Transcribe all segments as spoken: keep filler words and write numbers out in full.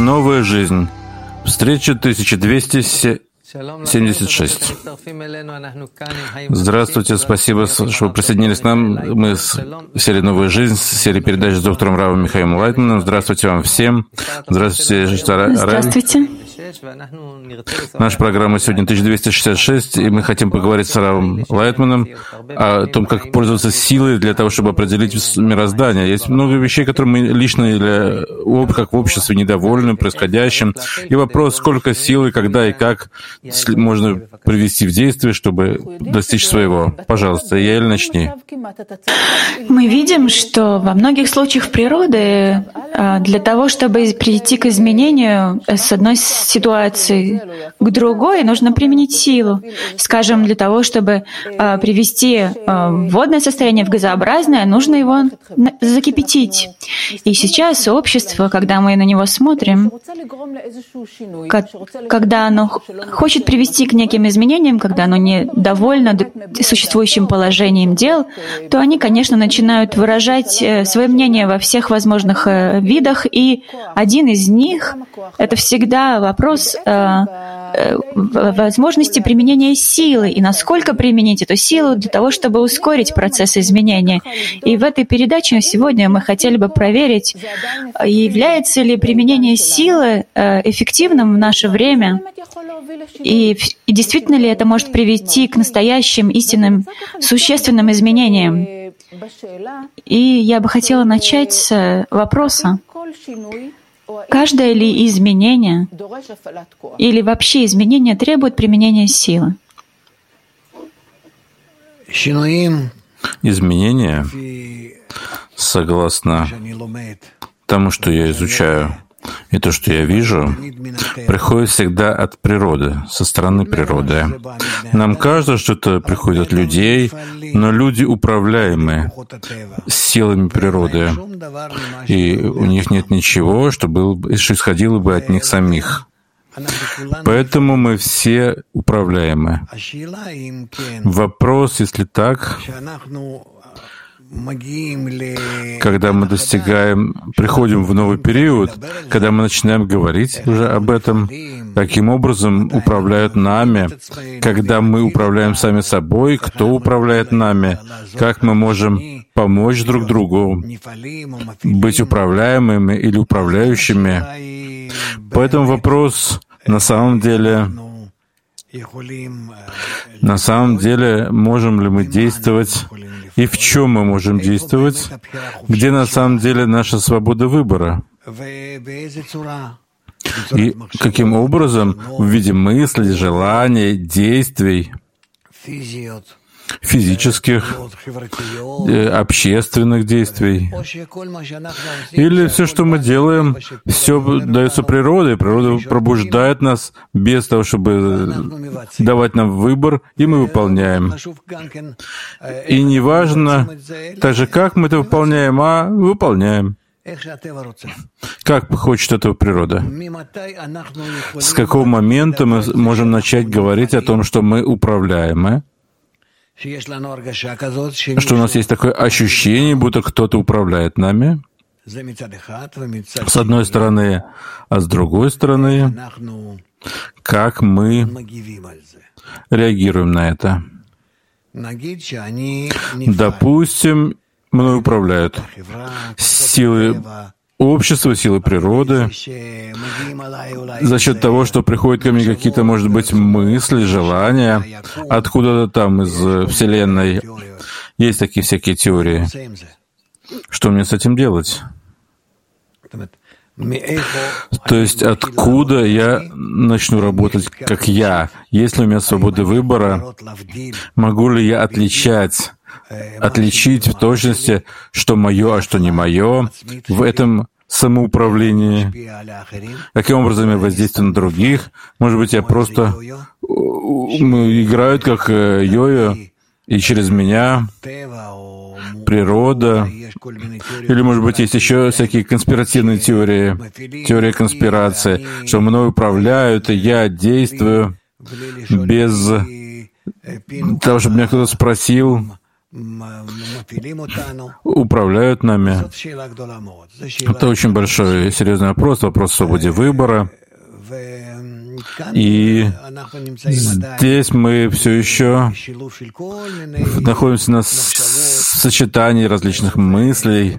Новая жизнь. Встреча тысяча двести семьдесят шесть. Здравствуйте, спасибо, что вы присоединились к нам. Мы с серии «Новая жизнь», с серии передач с доктором Равом Михаилом Лайтманом. Здравствуйте вам всем. Здравствуйте, Штара. Здравствуйте. Наша программа сегодня тысяча двести шестьдесят шесть, и мы хотим поговорить с Равом Лайтманом о том, как пользоваться силой для того, чтобы определить мироздание. Есть много вещей, которые мы лично или как в обществе недовольны происходящим. И вопрос, сколько силы, когда и как можно привести в действие, чтобы достичь своего. Пожалуйста, Яэль, начни. Мы видим, что во многих случаях природы для того, чтобы прийти к изменению с одной ситуации к другой, нужно применить силу. Скажем, для того, чтобы привести водное состояние в газообразное, нужно его закипятить. И сейчас общество, когда мы на него смотрим, когда оно хочет привести к неким изменениям, когда оно недовольно существующим положением дел, то они, конечно, начинают выражать свое мнение во всех возможных видах, и один из них — это всегда вопрос возможности применения силы, и насколько применить эту силу для того, чтобы ускорить процесс изменения. И в этой передаче сегодня мы хотели бы проверить, является ли применение силы эффективным в наше время, и, и действительно ли это может привести к настоящим, истинным, существенным изменениям. И я бы хотела начать с вопроса: каждое ли изменение или вообще изменение требует применения силы? Изменения, согласно тому, что я изучаю, и то, что я вижу, приходит всегда от природы, со стороны природы. Нам кажется, что это приходит от людей, но люди управляемы силами природы, и у них нет ничего, что, было, что исходило бы от них самих. Поэтому мы все управляемы. Вопрос, если так, когда мы достигаем, приходим в новый период, когда мы начинаем говорить уже об этом, каким образом управляют нами, когда мы управляем сами собой, кто управляет нами, как мы можем помочь друг другу, быть управляемыми или управляющими. Поэтому вопрос на самом деле, на самом деле, можем ли мы действовать и в чем мы можем действовать, где на самом деле наша свобода выбора. И каким образом в виде мыслей, желаний, действий, физических, общественных действий. Или все, что мы делаем, все дается природой. Природа пробуждает нас без того, чтобы давать нам выбор, и мы выполняем. И неважно также, как мы это выполняем, а выполняем. Как хочет этого природа? С какого момента мы можем начать говорить о том, что мы управляемы? Что у нас есть такое ощущение, будто кто-то управляет нами, с одной стороны, а с другой стороны, как мы реагируем на это. Допустим, мной управляют силы общества, силы природы, за счет того, что приходят ко мне какие-то, может быть, мысли, желания, откуда-то там из Вселенной. Есть такие всякие теории. Что мне с этим делать? То есть откуда я начну работать как я? Есть ли у меня свобода выбора? Могу ли я отличать, отличить в точности, что мое, а что не мое, в этом самоуправлении? Каким образом я воздействую на других? Может быть, я просто играют как йо-йо, и через меня природа. Или, может быть, есть еще всякие конспиративные теории, теория конспирации, что мной управляют, и я действую без того, чтобы меня кто-то спросил, управляют нами. Это очень большой и серьезный вопрос, вопрос о свободе выбора. И здесь мы все еще находимся на сочетании различных мыслей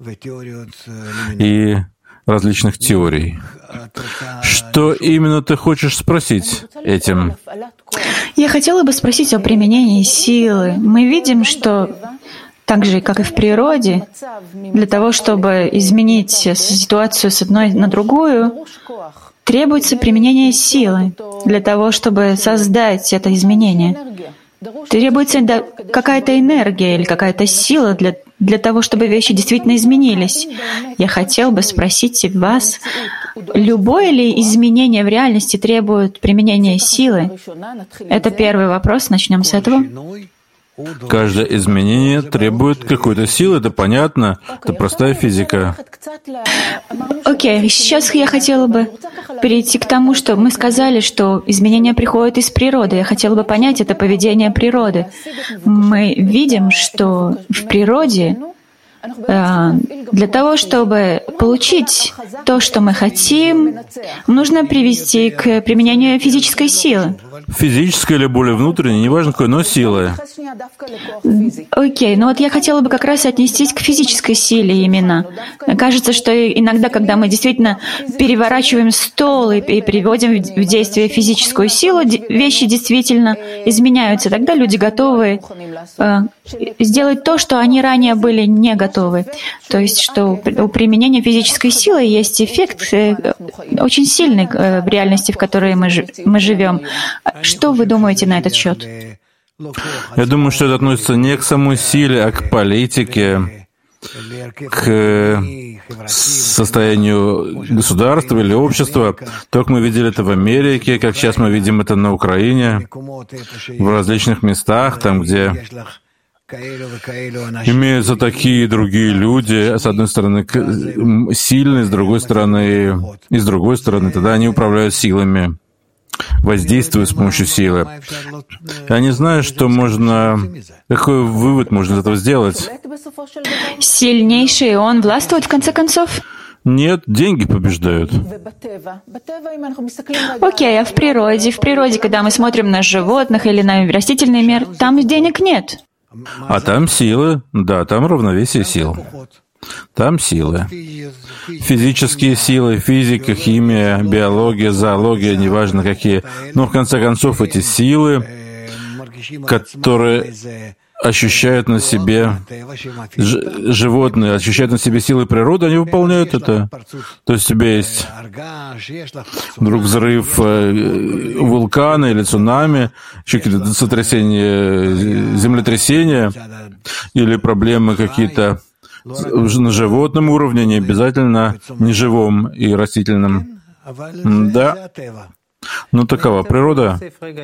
и различных теорий. Что именно ты хочешь спросить этим? Я хотела бы спросить о применении силы. Мы видим, что так же, как и в природе, для того, чтобы изменить ситуацию с одной на другую, требуется применение силы для того, чтобы создать это изменение. Требуется какая-то энергия или какая-то сила для, для того, чтобы вещи действительно изменились. Я хотел бы спросить вас, любое ли изменение в реальности требует применения силы? Это первый вопрос, начнем с этого. Каждое изменение требует какой-то силы, это понятно, это простая физика. Окей, okay. Сейчас я хотела бы перейти к тому, что мы сказали, что изменения приходят из природы. Я хотела бы понять это поведение природы. Мы видим, что в природе для того, чтобы получить то, что мы хотим, нужно привести к применению физической силы. Физической или более внутренней, неважно какой, но силы. Окей, okay. ну вот я хотела бы как раз отнестись к физической силе именно. Кажется, что иногда, когда мы действительно переворачиваем стол и, и приводим в действие физическую силу, вещи действительно изменяются. Тогда люди готовы э, сделать то, что они ранее были не готовы. То есть, что у применения физической силы есть эффект э, очень сильный э, в реальности, в которой мы, мы живем. Что вы думаете на этот счет? Я думаю, что это относится не к самой силе, а к политике, к состоянию государства или общества. То, как мы видели это в Америке, как сейчас мы видим это на Украине, в различных местах, там, где имеются такие и другие люди, с одной стороны сильные, с другой стороны и с другой стороны, тогда они управляют силами, воздействуют с помощью силы. Я не знаю, что можно... Какой вывод можно из этого сделать? Сильнейший он властвует в конце концов? Нет, деньги побеждают. Окей, а в природе? В природе, когда мы смотрим на животных или на растительный мир, там денег нет. А там силы, да, там равновесие сил. Там силы. Физические силы, физика, химия, биология, зоология, неважно какие. Но в конце концов эти силы, которые ощущают на себе ж, животные, ощущают на себе силы природы, они выполняют это. То есть у тебя есть вдруг взрыв вулкана или цунами, еще какие-то сотрясения, землетрясения или проблемы какие-то на животном уровне, не обязательно неживом и растительном. Да. Ну, такова природа.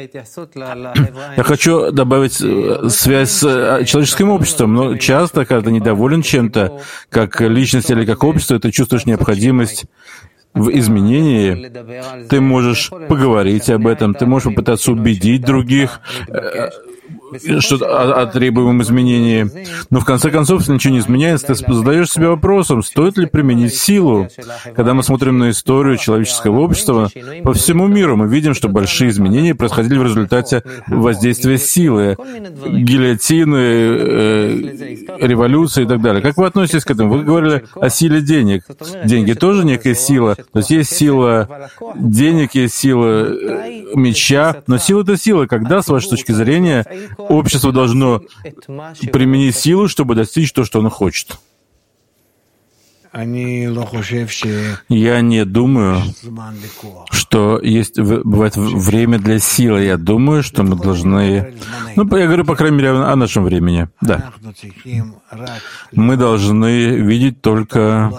Я хочу добавить связь с человеческим обществом, но часто, когда ты недоволен чем-то, как личность или как общество, ты чувствуешь необходимость в изменении, ты можешь поговорить об этом, ты можешь попытаться убедить других, что о, о требуемом изменении. Но в конце концов, если ничего не изменяется, ты задаешь себе вопросом, стоит ли применить силу. Когда мы смотрим на историю человеческого общества, по всему миру мы видим, что большие изменения происходили в результате воздействия силы, гильотины, э, революции и так далее. Как вы относитесь к этому? Вы говорили о силе денег. Деньги тоже некая сила. То есть есть сила денег, есть сила меча, но сила — это сила. Когда, с вашей точки зрения, общество должно применить силу, чтобы достичь то, что оно хочет? Я не думаю, что есть, бывает время для силы. Я думаю, что мы должны... Ну, я говорю, по крайней мере, о нашем времени. Да. Мы должны видеть только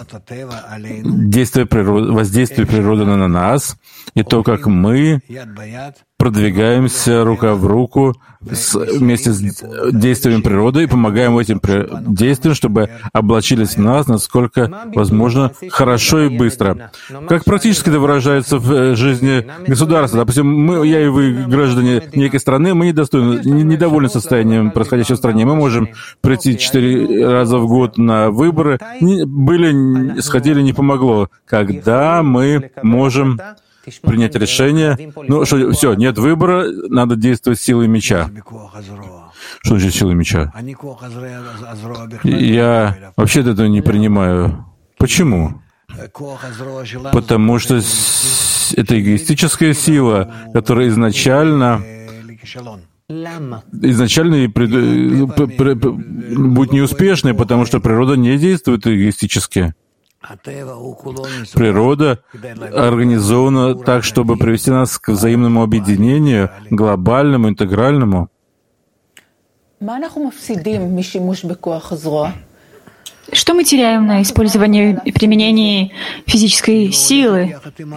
действие природы, воздействие природы на нас, и то, как мы продвигаемся рука в руку с, вместе с действиями природы и помогаем этим действиям, чтобы облачились в нас, насколько возможно, хорошо и быстро. Как практически это выражается в жизни государства? Допустим, мы, я и вы, граждане некой страны, мы недостойны, недовольны состоянием происходящего в стране. Мы можем прийти четыре раза в год на выборы. Были, сходили, не помогло. Когда мы можем принять решение, ну что, все, нет выбора, надо действовать силой меча. Что значит силой меча? Я вообще этого не принимаю. Почему? Потому что это эгоистическая сила, которая изначально изначально и пред... будет неуспешной, потому что природа не действует эгоистически. Природа организована так, чтобы привести нас к взаимному объединению, глобальному, интегральному. Что мы теряем на использовании и применении физической силы?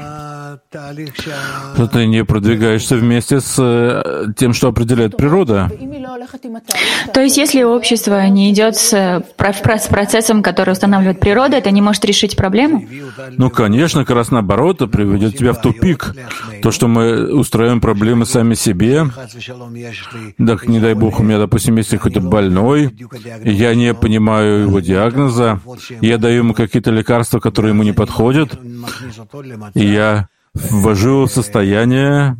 Что ты не продвигаешься вместе с тем, что определяет природа. То есть, если общество не идет с процессом, который устанавливает природа, это не может решить проблему? Ну, конечно, как раз наоборот, это приведет тебя в тупик. То, что мы устраиваем проблемы сами себе. Так, не дай бог, у меня, допустим, есть какой-то больной, и я не понимаю его диагноз, я даю ему какие-то лекарства, которые ему не подходят, и я ввожу его в состояние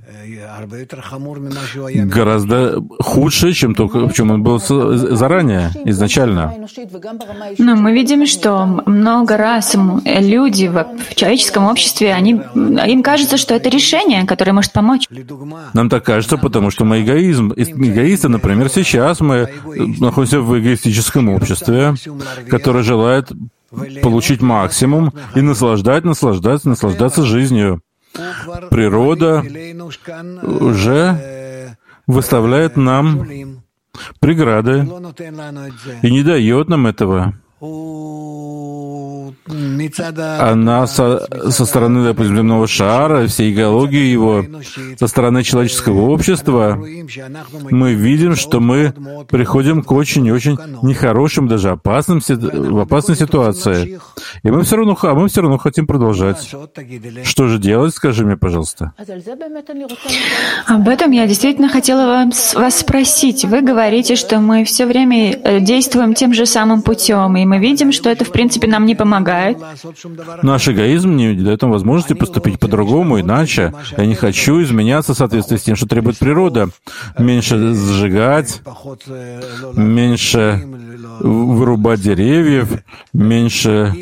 гораздо худшее, чем то, в чем он был заранее, изначально. Но мы видим, что много раз люди в человеческом обществе, они, им кажется, что это решение, которое может помочь. Нам так кажется, потому что мы эгоизм. эгоисты. Например, сейчас мы находимся в эгоистическом обществе, которое желает получить максимум и наслаждать, наслаждаться, наслаждаться жизнью. Природа уже выставляет нам преграды и не дает нам этого. Она со, со стороны, допустим, земного шара, всей геологии его, со стороны человеческого общества, мы видим, что мы приходим к очень-очень нехорошим, даже опасным, в опасной ситуации. И мы все равно, а мы все равно хотим продолжать. Что же делать, скажи мне, пожалуйста. Об этом я действительно хотела вас, вас спросить. Вы говорите, что мы все время действуем тем же самым путем, и мы видим, что это, в принципе, нам не помогает. Наш эгоизм не дает нам возможности поступить по-другому, иначе. Я не хочу изменяться в соответствии с тем, что требует природа. Меньше сжигать, меньше вырубать деревьев, меньше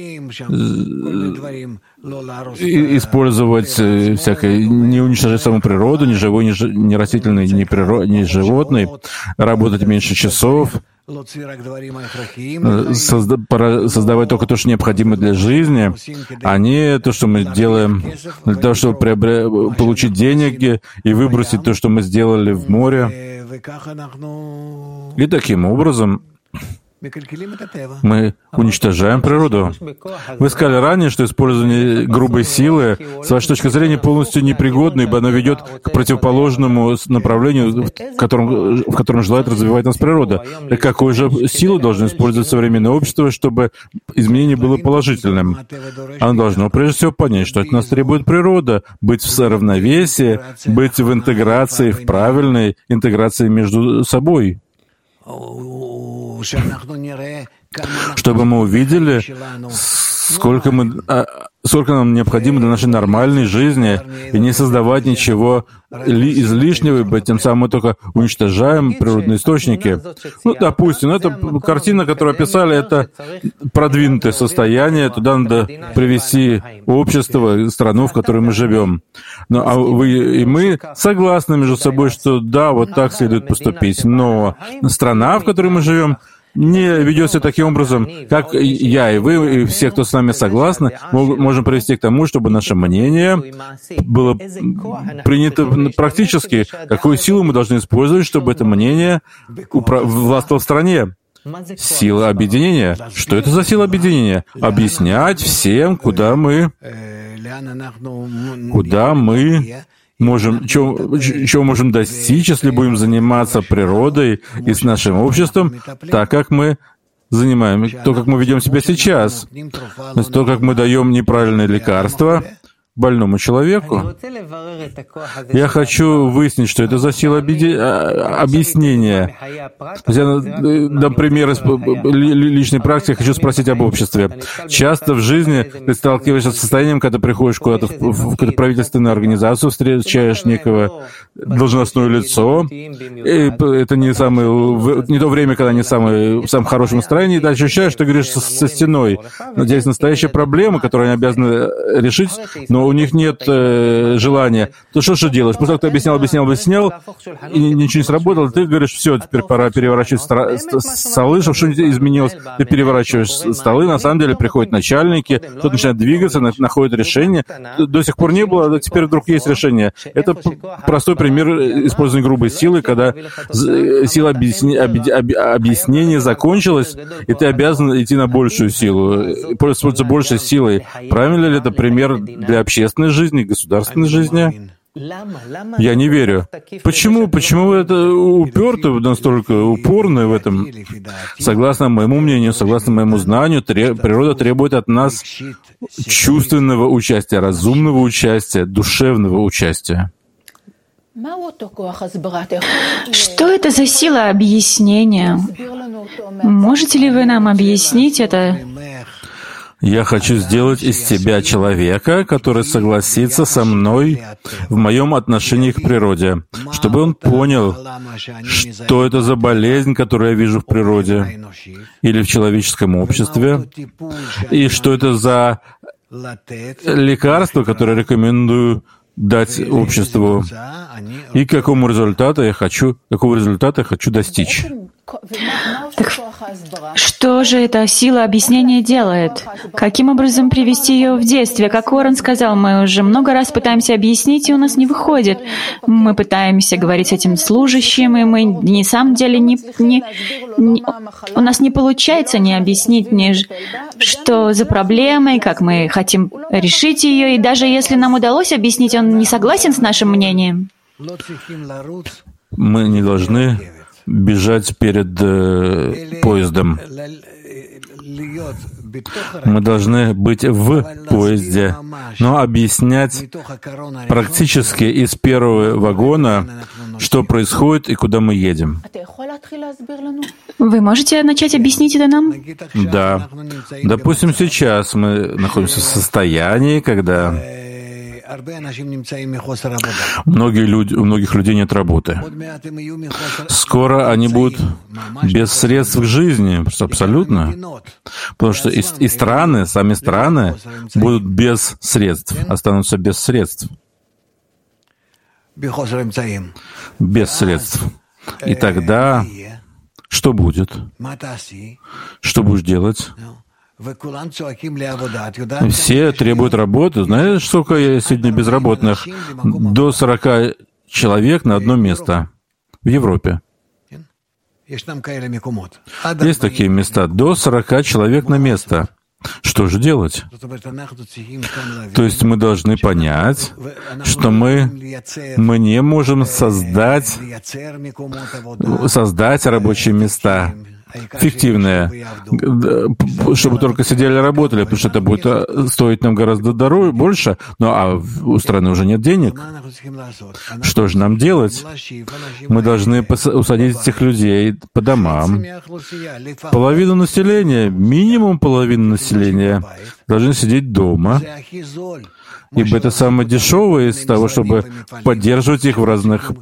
использовать всякое, не уничтожать саму природу, ни живой, ни, ни растительный, ни, приро, ни животный, работать меньше часов, созда, создавать только то, что необходимо для жизни, а не то, что мы делаем для того, чтобы приобре... получить деньги и выбросить то, что мы сделали в море. И таким образом мы уничтожаем природу. Вы сказали ранее, что использование грубой силы, с вашей точки зрения, полностью непригодно, ибо оно ведет к противоположному направлению, в котором, в котором желает развивать нас природа. И какую же силу должно использовать современное общество, чтобы изменение было положительным? Оно должно, прежде всего, понять, что от нас требует природа, быть в равновесии, быть в интеграции, в правильной интеграции между собой. Чтобы мы увидели, сколько, мы, сколько нам необходимо для нашей нормальной жизни, и не создавать ничего излишнего, ибо тем самым мы только уничтожаем природные источники. Ну, допустим, ну, это картина, которую описали, это продвинутое состояние, туда надо привести общество, страну, в которой мы живем. Ну, а вы и мы согласны между собой, что да, вот так следует поступить, но страна, в которой мы живем, не ведет себя таким образом, как я и вы, и все, кто с нами согласны, можем привести к тому, чтобы наше мнение было принято практически, какую силу мы должны использовать, чтобы это мнение властвовало в стране. Сила объединения. Что это за сила объединения? Объяснять всем, куда мы, куда мы можем, чего, чего можем достичь, если будем заниматься природой и с нашим обществом, так как мы занимаем, то, как мы ведем себя сейчас, то есть то, как мы даем неправильные лекарства больному человеку. Я хочу выяснить, что это за сила объеди... объяснения. Я, например, из личной практики хочу спросить об обществе. Часто в жизни ты сталкиваешься с состоянием, когда ты приходишь куда-то в какую-то правительственную организацию, встречаешь некого должностное лицо, и это не, самое, не то время, когда не самое, в самом хорошем настроении, и ты ощущаешь, что ты говоришь со, со стеной. Но здесь настоящая проблема, которую они обязаны решить, но у них нет э, желания. То что же делаешь? После того, как ты объяснял, объяснял, объяснял, и ничего не сработало, ты говоришь, все, теперь пора переворачивать стра- столы, чтобы что-нибудь изменилось. Ты переворачиваешь столы, на самом деле приходят начальники, кто-то начинает двигаться, находит решение. До сих пор не было, а теперь вдруг есть решение. Это простой пример использования грубой силы, когда сила объясни- объ- объяснения закончилась, и ты обязан идти на большую силу, пользоваться большей силой. Правильно ли это пример для общественной жизни, государственной жизни? Я не верю. Почему? Почему вы это уперты, настолько упорны в этом? Согласно моему мнению, согласно моему знанию, треб... природа требует от нас чувственного участия, разумного участия, душевного участия. Что это за сила объяснения? Можете ли вы нам объяснить это? Я хочу сделать из тебя человека, который согласится со мной в моем отношении к природе, чтобы он понял, что это за болезнь, которую я вижу в природе или в человеческом обществе, и что это за лекарство, которое рекомендую дать обществу, и к какому результату я хочу, какого результата я хочу достичь. Так что же эта сила объяснения делает? Каким образом привести ее в действие? Как Уоррен сказал, мы уже много раз пытаемся объяснить, и у нас не выходит. Мы пытаемся говорить с этим служащим, и мы на самом деле не, не, не, у нас не получается не объяснить, ни, что за проблема, и как мы хотим решить ее. И даже если нам удалось объяснить, он не согласен с нашим мнением. Мы не должны бежать перед э, поездом. Мы должны быть в поезде, но объяснять практически из первого вагона, что происходит и куда мы едем. Вы можете начать объяснить это нам? Да. Допустим, сейчас мы находимся в состоянии, когда Многие люди, у многих людей нет работы. Скоро они будут без средств к жизни, абсолютно. Потому что и, и страны, сами страны будут без средств, останутся без средств. Без средств. И тогда что будет? Что будешь делать? Все требуют работы. Знаешь, сколько сегодня безработных? До сорока человек на одно место в Европе. Есть такие места. До сорока человек на место. Что же делать? То есть мы должны понять, что мы, мы не можем создать, создать рабочие места, фиктивные, чтобы только сидели и работали, потому что это будет стоить нам гораздо дороже, больше, ну а у страны уже нет денег. Что же нам делать? Мы должны усадить этих людей по домам. Половину населения, минимум половину населения, должны сидеть дома, ибо это самое дешевое из того, чтобы поддерживать их в разных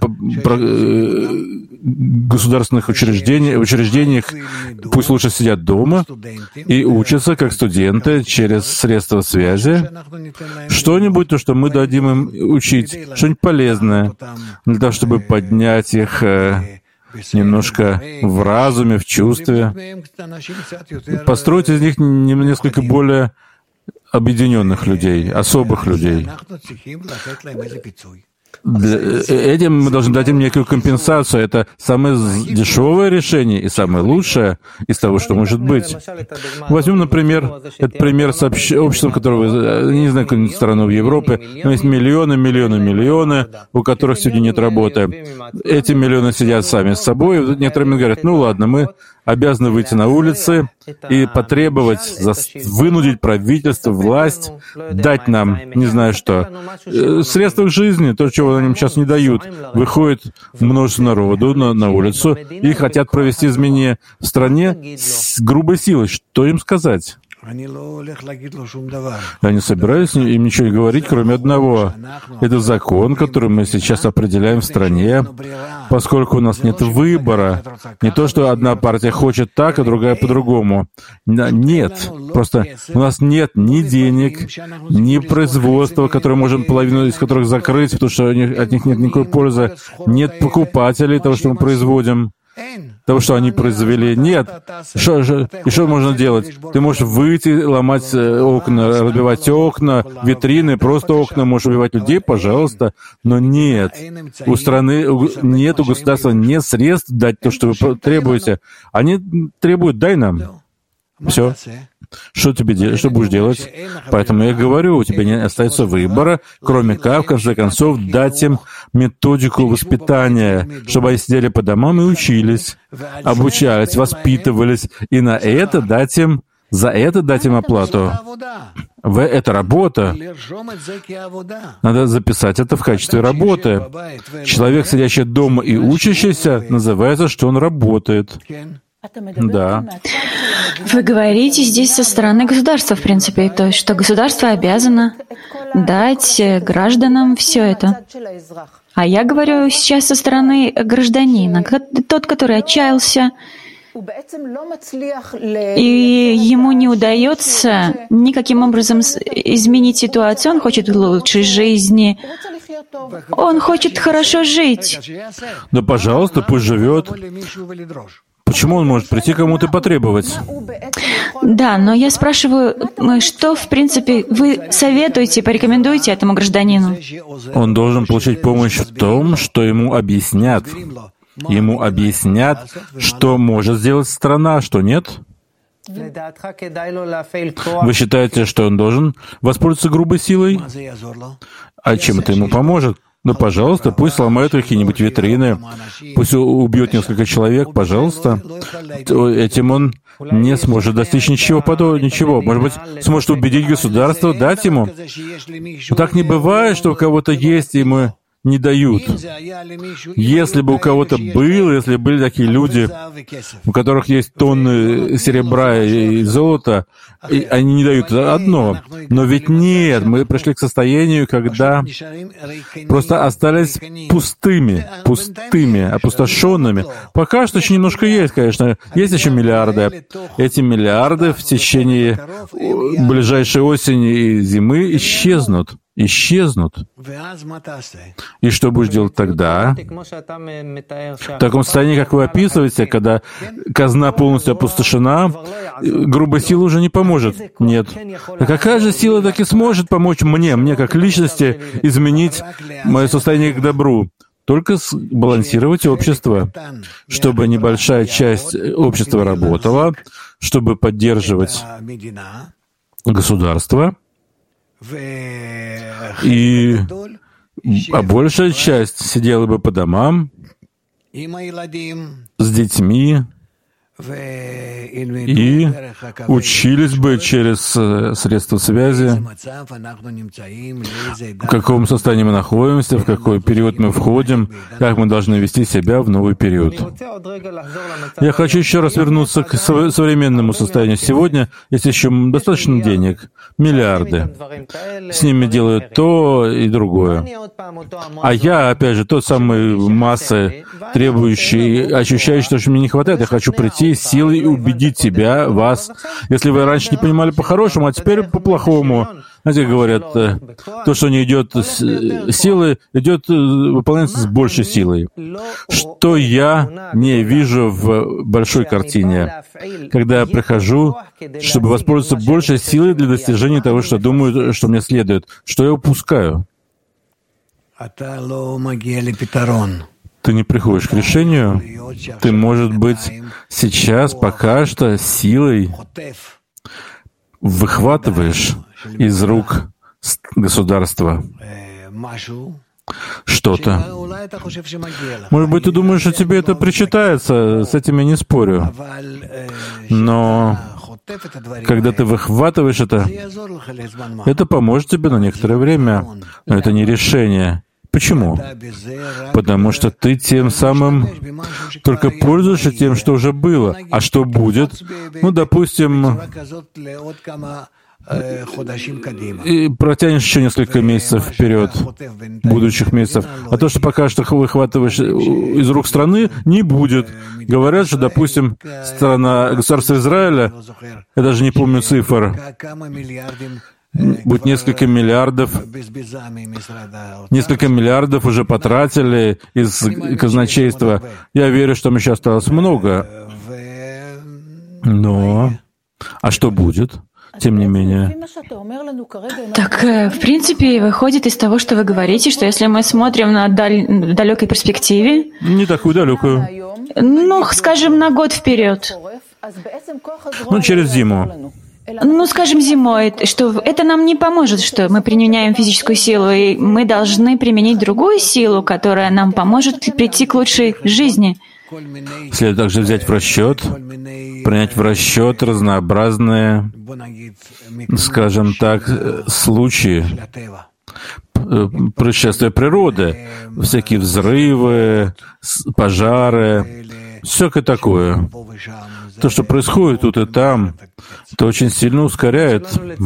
государственных учреждениях, учреждениях, пусть лучше сидят дома и учатся как студенты через средства связи. Что-нибудь, то, что мы дадим им учить, что-нибудь полезное, для того, чтобы поднять их немножко в разуме, в чувстве. Построить из них несколько более объединенных людей, особых людей. Этим мы должны дать им некую компенсацию. Это самое дешевое решение и самое лучшее из того, что может быть. Возьмем, например, этот пример с общ... обществом, которого, я не знаю, какую-нибудь страну в Европе, но есть миллионы, миллионы, миллионы, у которых сегодня нет работы. Эти миллионы сидят сами с собой. Некоторые говорят, ну ладно, мы обязаны выйти на улицы и потребовать, вынудить правительство, власть, дать нам, не знаю что, средства к жизни, то, чего они сейчас не дают. Выходит множество народу на, на улицу и хотят провести изменения в стране с грубой силой. Что им сказать? Я не собираюсь им ничего не говорить, кроме одного. Это закон, который мы сейчас определяем в стране, поскольку у нас нет выбора. Не то, что одна партия хочет так, а другая по-другому. Нет. Просто у нас нет ни денег, ни производства, которое можем половину из которых закрыть, потому что от них нет никакой пользы. Нет покупателей того, что мы производим. Того, что они произвели. Нет. Что, что, и что можно делать? Ты можешь выйти, ломать окна, разбивать окна, витрины, просто окна, можешь убивать людей, пожалуйста. Но нет. У страны нет, у государства нет средств дать то, что вы требуете. Они требуют, дай нам. Все. Что тебе делать? Что будешь делать? Поэтому я говорю, у тебя не остается выбора, кроме как, в конце концов, дать им методику воспитания, чтобы они сидели по домам и учились, обучались, воспитывались, и на это дать им, за это дать им оплату. В это работа. Надо записать это в качестве работы. Человек, сидящий дома и учащийся, называется, что он работает. Да. Вы говорите здесь со стороны государства, в принципе, то есть, что государство обязано дать гражданам все это. А я говорю сейчас со стороны гражданина, тот, который отчаялся, и ему не удается никаким образом изменить ситуацию, он хочет лучшей жизни, он хочет хорошо жить. Да, пожалуйста, пусть живет. Почему он может прийти кому-то и потребовать? Да, но я спрашиваю, что, в принципе, вы советуете, порекомендуете этому гражданину? Он должен получить помощь в том, что ему объяснят. Ему объяснят, что может сделать страна, что нет. Вы считаете, что он должен воспользоваться грубой силой? А чем это ему поможет? Ну, пожалуйста, пусть сломают какие-нибудь витрины, пусть убьет несколько человек, пожалуйста. Этим он не сможет достичь ничего подобного, ничего. Может быть, сможет убедить государство, дать ему. Но так не бывает, что у кого-то есть, и мы не дают. Если бы у кого-то было, если были такие люди, у которых есть тонны серебра и золота, и они не дают одно. Но ведь нет, мы пришли к состоянию, когда просто остались пустыми, пустыми, опустошенными. Пока что еще немножко есть, конечно. Есть еще миллиарды. Эти миллиарды в течение ближайшей осени и зимы исчезнут. исчезнут. И что будешь делать тогда? В таком состоянии, как вы описываете, когда казна полностью опустошена, грубая сила уже не поможет. Нет. А какая же сила таки сможет помочь мне, мне как личности, изменить мое состояние к добру? Только сбалансировать общество, чтобы небольшая часть общества работала, чтобы поддерживать государство, и а большая часть сидела бы по домам с детьми и учились бы через средства связи, в каком состоянии мы находимся, в какой период мы входим, как мы должны вести себя в новый период. Я хочу еще раз вернуться к современному состоянию. Сегодня есть еще достаточно денег, миллиарды. С ними делают то и другое. А я, опять же, тот самый массы, требующий, ощущающий, что мне не хватает. Я хочу прийти силой и убедить себя, вас. Если вы раньше не понимали по-хорошему, а теперь по-плохому. Знаете, говорят, то, что не идет с силы, идет, выполняется с большей силой. Что я не вижу в большой картине, когда я прихожу, чтобы воспользоваться большей силой для достижения того, что думаю, что мне следует. Что я упускаю? ты не приходишь к решению, ты, может быть, сейчас пока что силой выхватываешь из рук государства что-то. Может быть, ты думаешь, что тебе это причитается, с этим я не спорю. Но когда ты выхватываешь это, это поможет тебе на некоторое время, но это не решение. Почему? Потому что ты тем самым только пользуешься тем, что уже было. А что будет? Ну, допустим, и протянешь еще несколько месяцев вперед, будущих месяцев. А то, что пока что выхватываешь из рук страны, не будет. Говорят, что, допустим, страна, государство Израиля, я даже не помню цифр, будет несколько миллиардов, несколько миллиардов уже потратили из казначейства. Я верю, что там еще осталось много. Но... А что будет? Тем не менее. Так, в принципе, выходит из того, что вы говорите, что если мы смотрим на даль... далекой перспективе... Не такую далекую. Ну, скажем, на год вперед. Ну, через зиму. Ну, скажем, зимой, что это нам не поможет, что мы применяем физическую силу, и мы должны применить другую силу, которая нам поможет прийти к лучшей жизни. Следует также взять в расчет, принять в расчет разнообразные, скажем так, случаи происшествия природы, всякие взрывы, пожары, всякое такое. То, что происходит тут и там, это очень сильно ускоряет.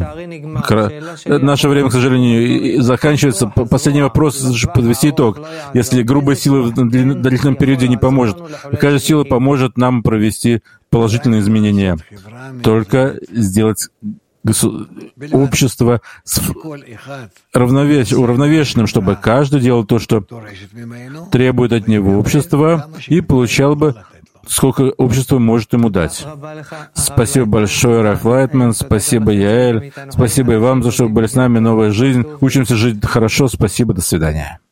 Наше время, к сожалению, заканчивается. Последний вопрос, чтобы подвести итог. Если грубая сила в длительном периоде не поможет, какая же сила поможет нам провести положительные изменения? Только сделать общество уравновешенным, чтобы каждый делал то, что требует от него общества, и получал бы, сколько общество может ему дать. Спасибо большое, Раф Лайтман, спасибо, Яэль, спасибо и вам, за что вы были с нами, новая жизнь. Учимся жить хорошо, спасибо, до свидания.